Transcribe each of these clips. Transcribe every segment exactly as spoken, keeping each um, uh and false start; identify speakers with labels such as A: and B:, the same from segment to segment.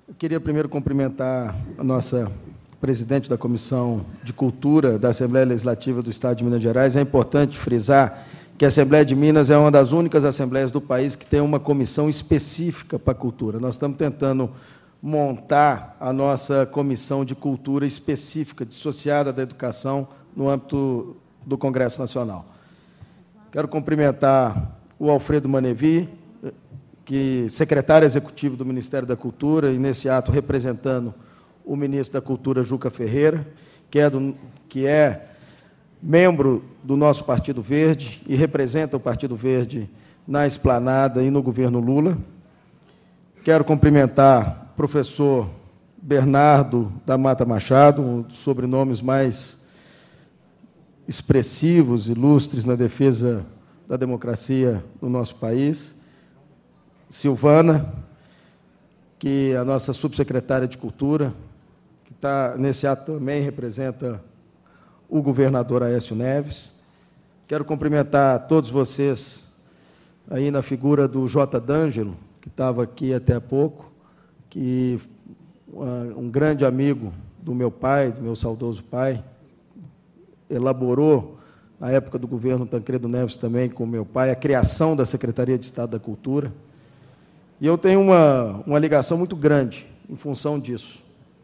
A: Eu queria primeiro cumprimentar a nossa presidente da Comissão de Cultura da Assembleia Legislativa do Estado de Minas Gerais. É importante frisar que a Assembleia de Minas é uma das únicas assembleias do país que tem uma comissão específica para a cultura. Nós estamos tentando montar a nossa comissão de cultura específica, dissociada da educação, no âmbito do Congresso Nacional. Quero cumprimentar o Alfredo Manevi, que secretário executivo do Ministério da Cultura, e nesse ato representando o ministro da Cultura, Juca Ferreira, que é, do, que é membro do nosso Partido Verde e representa o Partido Verde na Esplanada e no governo Lula. Quero cumprimentar o professor Bernardo da Mata Machado, um dos sobrenomes mais expressivos, ilustres na defesa da democracia no nosso país. Silvana, que é a nossa subsecretária de Cultura, que está nesse ato também representa o governador Aécio Neves. Quero cumprimentar todos vocês aí na figura do J. D'Angelo, que estava aqui até há pouco, que um grande amigo do meu pai, do meu saudoso pai, elaborou, na época do governo Tancredo Neves também, com meu pai, a criação da Secretaria de Estado da Cultura. E eu tenho uma, uma ligação muito grande em função disso.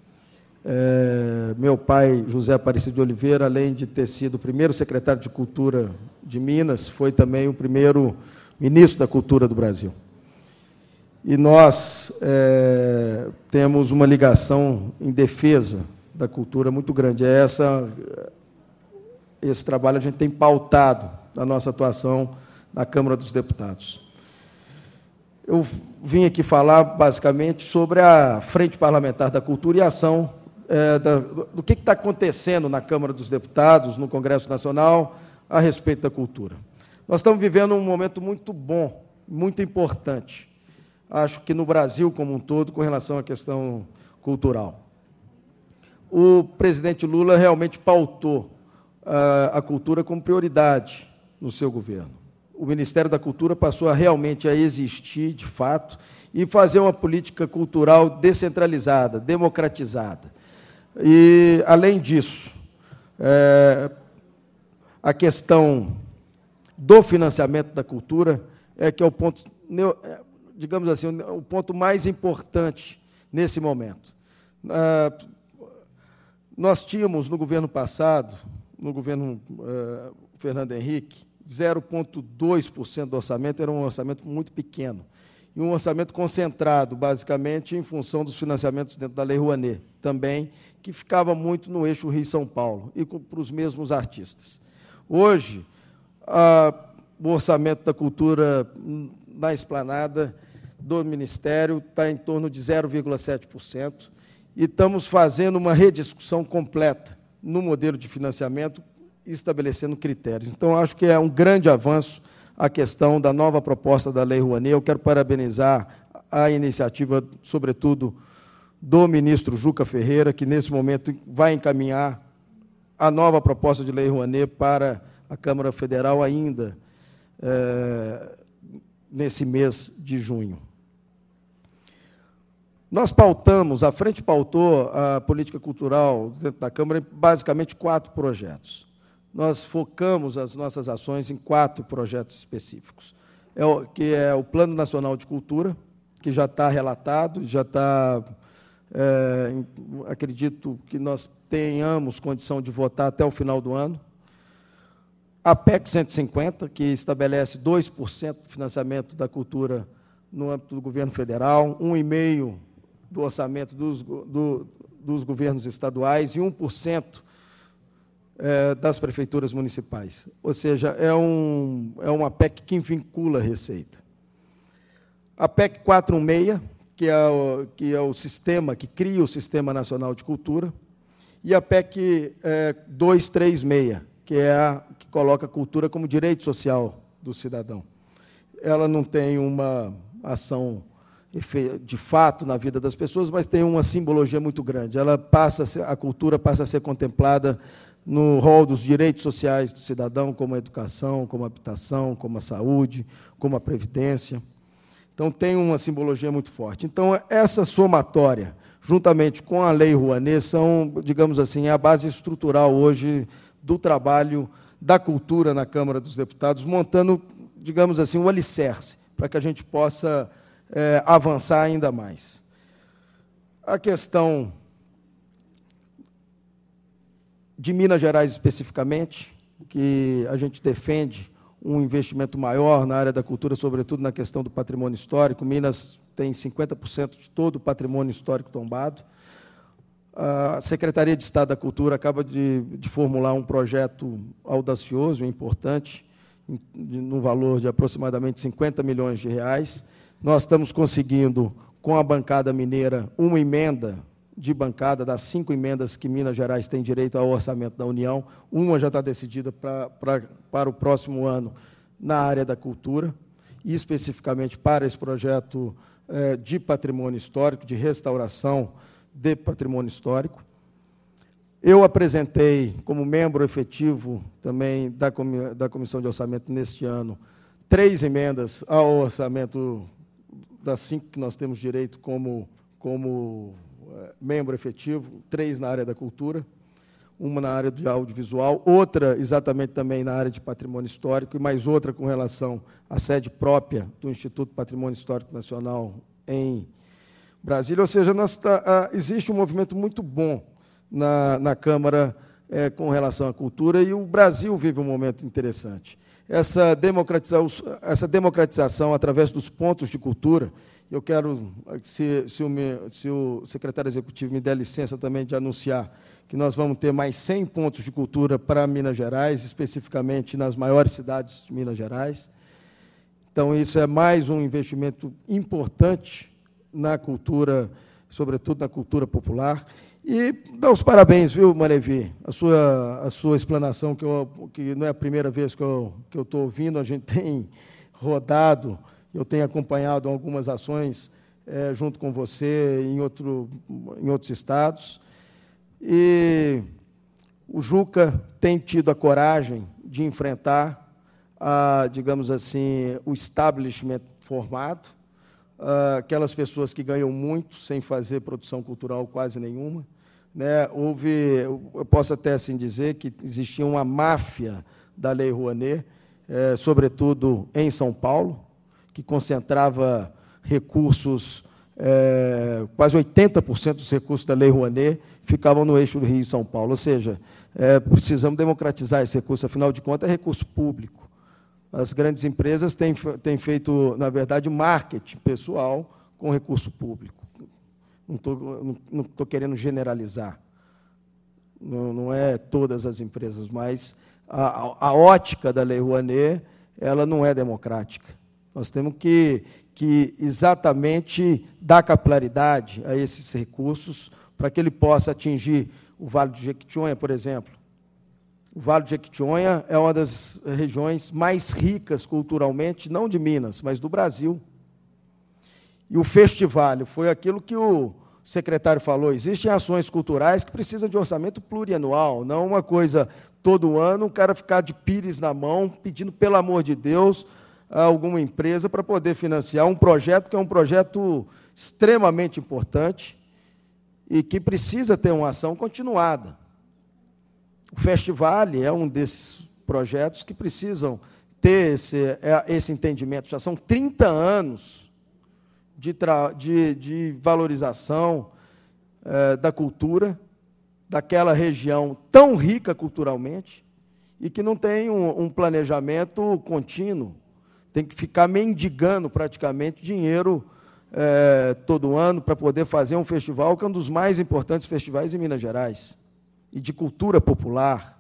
A: É, meu pai, José Aparecido de Oliveira, além de ter sido o primeiro secretário de Cultura de Minas, foi também o primeiro ministro da Cultura do Brasil. E nós é, temos uma ligação em defesa da cultura muito grande. É essa, esse trabalho a gente tem pautado na nossa atuação na Câmara dos Deputados. Eu vim aqui falar, basicamente, sobre a Frente Parlamentar da Cultura e a ação é, da, do que está acontecendo na Câmara dos Deputados, no Congresso Nacional, a respeito da cultura. Nós estamos vivendo um momento muito bom, muito importante, acho que no Brasil como um todo, com relação à questão cultural. O presidente Lula realmente pautou a, a cultura como prioridade no seu governo. O Ministério da Cultura passou a realmente a existir, de fato, e fazer uma política cultural descentralizada, democratizada. E, além disso, é, a questão do financiamento da cultura é que é o ponto, digamos assim, o ponto mais importante nesse momento. Ah, nós tínhamos, no governo passado, no governo uh, Fernando Henrique, zero vírgula dois por cento do orçamento, era um orçamento muito pequeno, e um orçamento concentrado, basicamente, em função dos financiamentos dentro da Lei Rouanet, também, que ficava muito no eixo Rio-São Paulo, e para os mesmos artistas. Hoje, a, o orçamento da cultura na Esplanada do Ministério está em torno de zero vírgula sete por cento, e estamos fazendo uma rediscussão completa no modelo de financiamento, estabelecendo critérios. Então, acho que é um grande avanço a questão da nova proposta da Lei Rouanet. Eu quero parabenizar a iniciativa, sobretudo, do ministro Juca Ferreira, que, nesse momento, vai encaminhar a nova proposta de Lei Rouanet para a Câmara Federal ainda é, nesse mês de junho. Nós pautamos, a Frente pautou a política cultural dentro da Câmara em basicamente quatro projetos. Nós focamos as nossas ações em quatro projetos específicos, é o, que é o Plano Nacional de Cultura, que já está relatado, já está, é, acredito que nós tenhamos condição de votar até o final do ano. A P E C cento e cinquenta, que estabelece dois por cento do financiamento da cultura no âmbito do governo federal, um vírgula cinco por cento do orçamento dos, do, dos governos estaduais e um por cento é, das prefeituras municipais. Ou seja, é, um, é uma P E C que vincula a receita. A P E C quatrocentos e sessenta, que é, o, que é o sistema, que cria o Sistema Nacional de Cultura, e a P E C é, duzentos e trinta e seis, que é a que coloca a cultura como direito social do cidadão. Ela não tem uma ação de fato na vida das pessoas, mas tem uma simbologia muito grande. Ela passa a, ser, a cultura passa a ser contemplada no rol dos direitos sociais do cidadão, como a educação, como a habitação, como a saúde, como a previdência. Então, tem uma simbologia muito forte. Então, essa somatória, juntamente com a Lei Rouanet, são, digamos assim, a base estrutural hoje do trabalho da cultura na Câmara dos Deputados, montando, digamos assim, um alicerce para que a gente possa é, avançar ainda mais. A questão de Minas Gerais, especificamente, que a gente defende um investimento maior na área da cultura, sobretudo na questão do patrimônio histórico. Minas tem cinquenta por cento de todo o patrimônio histórico tombado. A Secretaria de Estado da Cultura acaba de, de formular um projeto audacioso e importante, no valor de aproximadamente cinquenta milhões de reais. Nós estamos conseguindo, com a bancada mineira, uma emenda de bancada, das cinco emendas que Minas Gerais tem direito ao orçamento da União, uma já está decidida para, para, para o próximo ano na área da cultura, e especificamente para esse projeto eh, de patrimônio histórico, de restauração de patrimônio histórico. Eu apresentei, como membro efetivo também da, comi da Comissão de Orçamento neste ano, três emendas ao orçamento das cinco que nós temos direito como, como membro efetivo, três na área da cultura, uma na área do audiovisual, outra exatamente também na área de patrimônio histórico, e mais outra com relação à sede própria do Instituto Patrimônio Histórico Nacional em Brasília. Ou seja, nós tá, existe um movimento muito bom na, na Câmara é, com relação à cultura, e o Brasil vive um momento interessante. Essa democratização, essa democratização através dos pontos de cultura, eu quero, se, se, o, se o secretário executivo me der licença também de anunciar que nós vamos ter mais cem pontos de cultura para Minas Gerais, especificamente nas maiores cidades de Minas Gerais. Então, isso é mais um investimento importante na cultura, sobretudo na cultura popular. E dá os parabéns, viu, Manevi? A sua, a sua explanação, que, eu, que não é a primeira vez que eu que eu estou ouvindo, a gente tem rodado, eu tenho acompanhado algumas ações é, junto com você em, outro, em outros estados. E o Juca tem tido a coragem de enfrentar, a, digamos assim, o establishment formado, aquelas pessoas que ganham muito sem fazer produção cultural quase nenhuma, né? Houve, eu posso até assim dizer que existia uma máfia da Lei Rouanet, é, sobretudo em São Paulo, que concentrava recursos, é, quase oitenta por cento dos recursos da Lei Rouanet ficavam no eixo do Rio e São Paulo. Ou seja, é, precisamos democratizar esse recurso, afinal de contas, é recurso público. As grandes empresas têm, têm feito, na verdade, marketing pessoal com recurso público. Não estou não estou querendo generalizar. Não, não é todas as empresas, mas a, a ótica da Lei Rouanet, ela não é democrática. Nós temos que, que exatamente dar capilaridade a esses recursos para que ele possa atingir o Vale do Jequitinhonha, por exemplo. O Vale do Jequitinhonha é uma das regiões mais ricas culturalmente, não de Minas, mas do Brasil. E o festival foi aquilo que o secretário falou, existem ações culturais que precisam de orçamento plurianual, não uma coisa todo ano, o cara ficar de pires na mão, pedindo, pelo amor de Deus, a alguma empresa para poder financiar um projeto que é um projeto extremamente importante e que precisa ter uma ação continuada. O Festival é um desses projetos que precisam ter esse, esse entendimento. Já são trinta anos de, de, de valorização é, da cultura, daquela região tão rica culturalmente, e que não tem um, um planejamento contínuo. Tem que ficar mendigando praticamente dinheiro é, todo ano para poder fazer um festival, que é um dos mais importantes festivais em Minas Gerais, e de cultura popular,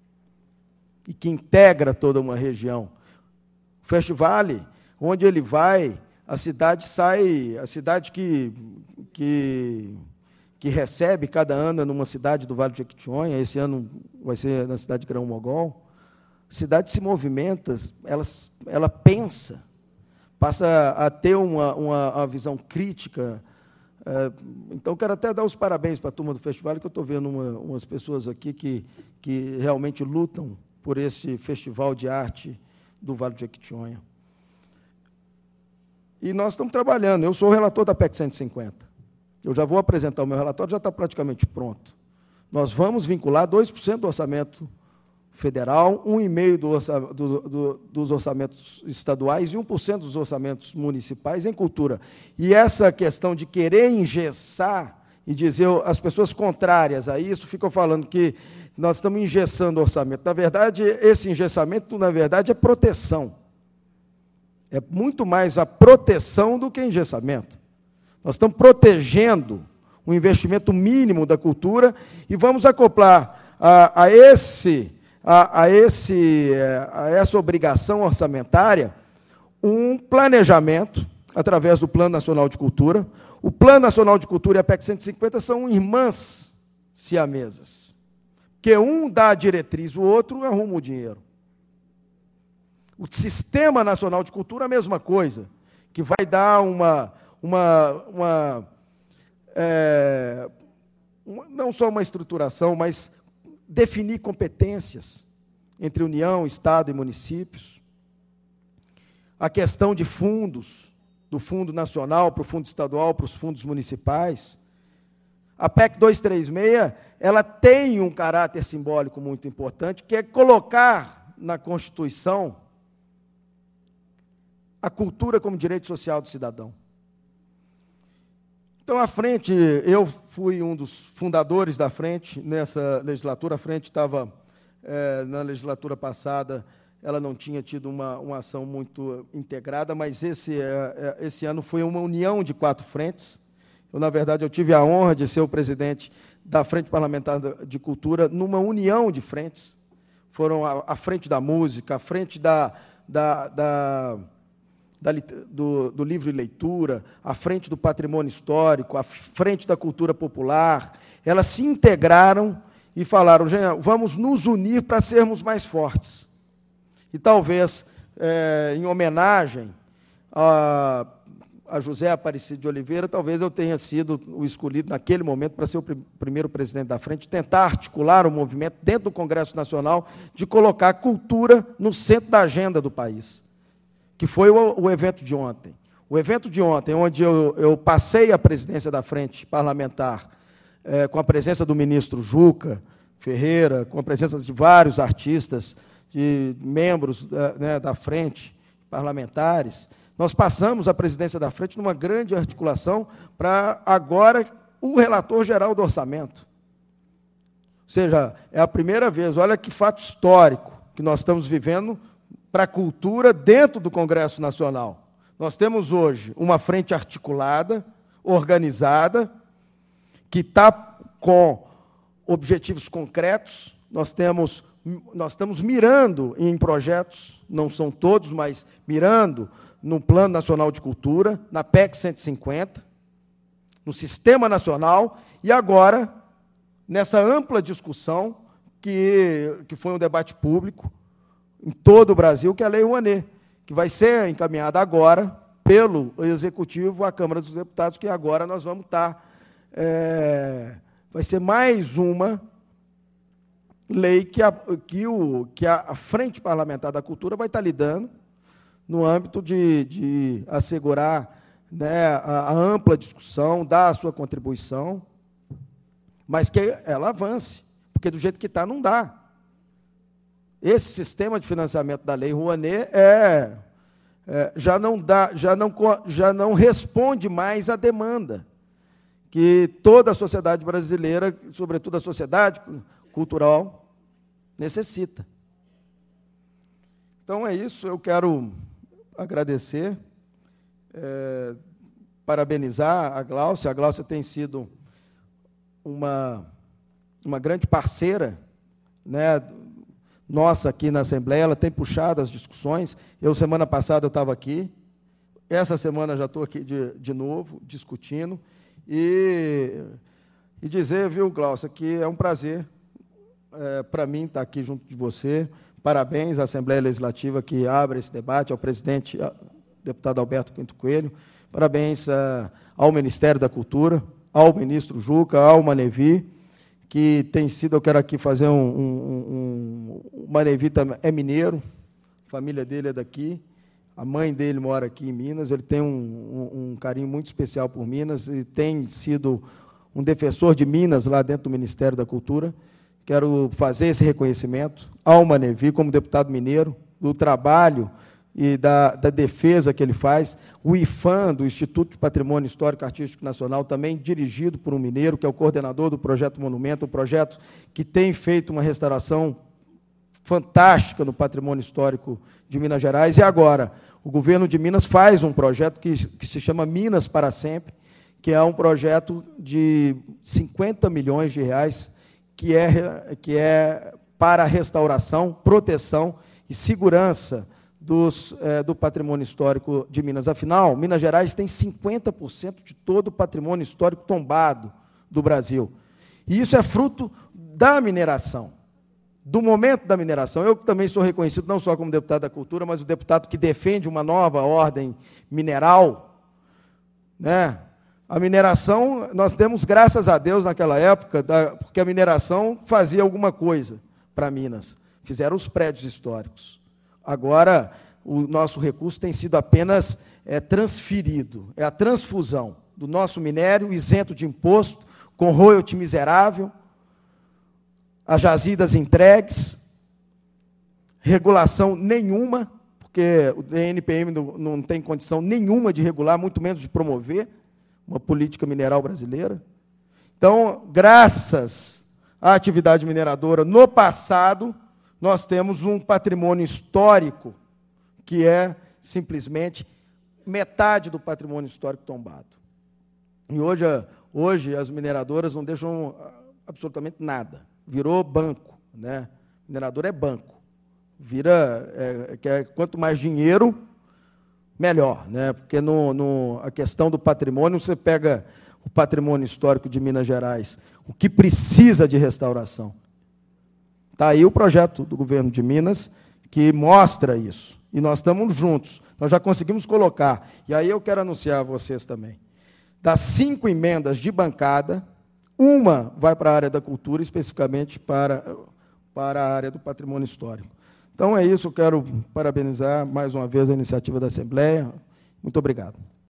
A: e que integra toda uma região. O festival, onde ele vai, a cidade sai, a cidade que, que, que recebe cada ano é numa cidade do Vale do Jequitinhonha, esse ano vai ser na cidade de Grão-Mogol. A cidade se movimenta, ela, ela pensa, passa a ter uma, uma, uma visão crítica. Então, quero até dar os parabéns para a turma do festival, que eu estou vendo uma, umas pessoas aqui que, que realmente lutam por esse festival de arte do Vale do Jequitinhonha. E nós estamos trabalhando. Eu sou o relator da P E C cento e cinquenta. Eu já vou apresentar o meu relatório, já está praticamente pronto. Nós vamos vincular dois por cento do orçamento federal, um vírgula cinco por cento do, do, dos orçamentos estaduais e um por cento dos orçamentos municipais em cultura. E essa questão de querer engessar e dizer, as pessoas contrárias a isso ficam falando que nós estamos engessando o orçamento. Na verdade, esse engessamento, na verdade, é proteção. É muito mais a proteção do que engessamento. Nós estamos protegendo o investimento mínimo da cultura e vamos acoplar a, a, esse, a, a, esse, a essa obrigação orçamentária um planejamento através do Plano Nacional de Cultura. O Plano Nacional de Cultura e a P E C cento e cinquenta são irmãs siamesas, que um dá a diretriz, o outro arruma o dinheiro. O Sistema Nacional de Cultura, a mesma coisa, que vai dar uma, uma, uma, é, uma não só uma estruturação, mas definir competências entre União, Estado e municípios. A questão de fundos, do Fundo Nacional para o Fundo Estadual, para os fundos municipais. A P E C duzentos e trinta e seis, ela tem um caráter simbólico muito importante, que é colocar na Constituição a cultura como direito social do cidadão. Então, a Frente, eu fui um dos fundadores da Frente nessa legislatura. A Frente estava, é, na legislatura passada, ela não tinha tido uma, uma ação muito integrada, mas esse, é, esse ano foi uma união de quatro frentes. Eu, na verdade, eu tive a honra de ser o presidente da Frente Parlamentar de Cultura numa união de frentes. Foram a, a Frente da Música, a Frente da, da, da, da, do, do Livro e Leitura, a Frente do Patrimônio Histórico, a Frente da Cultura Popular. Elas se integraram e falaram, vamos nos unir para sermos mais fortes. E talvez, é, em homenagem a, a José Aparecido de Oliveira, talvez eu tenha sido o escolhido naquele momento para ser o pr primeiro presidente da Frente, tentar articular o movimento dentro do Congresso Nacional de colocar a cultura no centro da agenda do país, que foi o, o evento de ontem. O evento de ontem, onde eu, eu passei a presidência da Frente Parlamentar, é, com a presença do ministro Juca Ferreira, com a presença de vários artistas, de membros né, da Frente, parlamentares, nós passamos a presidência da Frente numa grande articulação para, agora, o relator geral do orçamento. Ou seja, é a primeira vez, olha que fato histórico que nós estamos vivendo para a cultura dentro do Congresso Nacional. Nós temos hoje uma frente articulada, organizada, que está com objetivos concretos. Nós temos Nós estamos mirando em projetos, não são todos, mas mirando no Plano Nacional de Cultura, na P E C cento e cinquenta, no Sistema Nacional, e agora, nessa ampla discussão, que, que foi um debate público em todo o Brasil, que é a Lei Rouanet, que vai ser encaminhada agora pelo Executivo à Câmara dos Deputados, que agora nós vamos estar... É, vai ser mais uma lei que a, que, o, que a Frente Parlamentar da Cultura vai estar lidando no âmbito de, de assegurar né, a, a ampla discussão, dar a sua contribuição, mas que ela avance, porque do jeito que está, não dá. Esse sistema de financiamento da Lei Rouanet é, é, já, não dá, já, não, já não responde mais à demanda que toda a sociedade brasileira, sobretudo a sociedade cultural, necessita. Então, é isso. Eu quero agradecer, é, parabenizar a Gláucia. A Gláucia tem sido uma, uma grande parceira, né, nossa aqui na Assembleia. Ela tem puxado as discussões. Eu, semana passada, eu estava aqui. Essa semana já estou aqui de, de novo, discutindo. E, e dizer, viu, Gláucia, que é um prazer é, para mim estar aqui junto de você. Parabéns à Assembleia Legislativa que abre esse debate, ao presidente, ao deputado Alberto Pinto Coelho. Parabéns a, ao Ministério da Cultura, ao ministro Juca, ao Manevi, que tem sido, eu quero aqui fazer um... um, um o Manevi é mineiro, a família dele é daqui, A mãe dele mora aqui em Minas, ele tem um, um, um carinho muito especial por Minas e tem sido um defensor de Minas lá dentro do Ministério da Cultura. Quero fazer esse reconhecimento ao Manevi, como deputado mineiro, do trabalho e da, da defesa que ele faz. O IFAM, do Instituto de Patrimônio Histórico Artístico Nacional, também dirigido por um mineiro, que é o coordenador do Projeto Monumento, um projeto que tem feito uma restauração fantástica no patrimônio histórico de Minas Gerais. E agora, o governo de Minas faz um projeto que, que se chama Minas para Sempre, que é um projeto de cinquenta milhões de reais, que é, que é para a restauração, proteção e segurança dos, é, do patrimônio histórico de Minas. Afinal, Minas Gerais tem cinquenta por cento de todo o patrimônio histórico tombado do Brasil. E isso é fruto da mineração, do momento da mineração. Eu também sou reconhecido não só como deputado da Cultura, mas o deputado que defende uma nova ordem mineral, né? A mineração, nós temos, graças a Deus, naquela época, da, porque a mineração fazia alguma coisa para Minas. Fizeram os prédios históricos. Agora, o nosso recurso tem sido apenas é, transferido. É a transfusão do nosso minério isento de imposto, com royalty miserável, as jazidas entregues, regulação nenhuma, porque o D N P M não, não tem condição nenhuma de regular, muito menos de promover uma política mineral brasileira. Então, graças à atividade mineradora, no passado, nós temos um patrimônio histórico que é simplesmente metade do patrimônio histórico tombado. E hoje, hoje as mineradoras não deixam absolutamente nada. Virou banco, né? Minerador é banco. Vira, é, que é, quanto mais dinheiro, melhor, né? Porque no, no, a questão do patrimônio, você pega o patrimônio histórico de Minas Gerais, o que precisa de restauração. Está aí o projeto do governo de Minas, que mostra isso. E nós estamos juntos. Nós já conseguimos colocar. E aí eu quero anunciar a vocês também. Das cinco emendas de bancada, uma vai para a área da cultura, especificamente para, para a área do patrimônio histórico. Então, é isso. Eu quero parabenizar mais uma vez a iniciativa da Assembleia. Muito obrigado.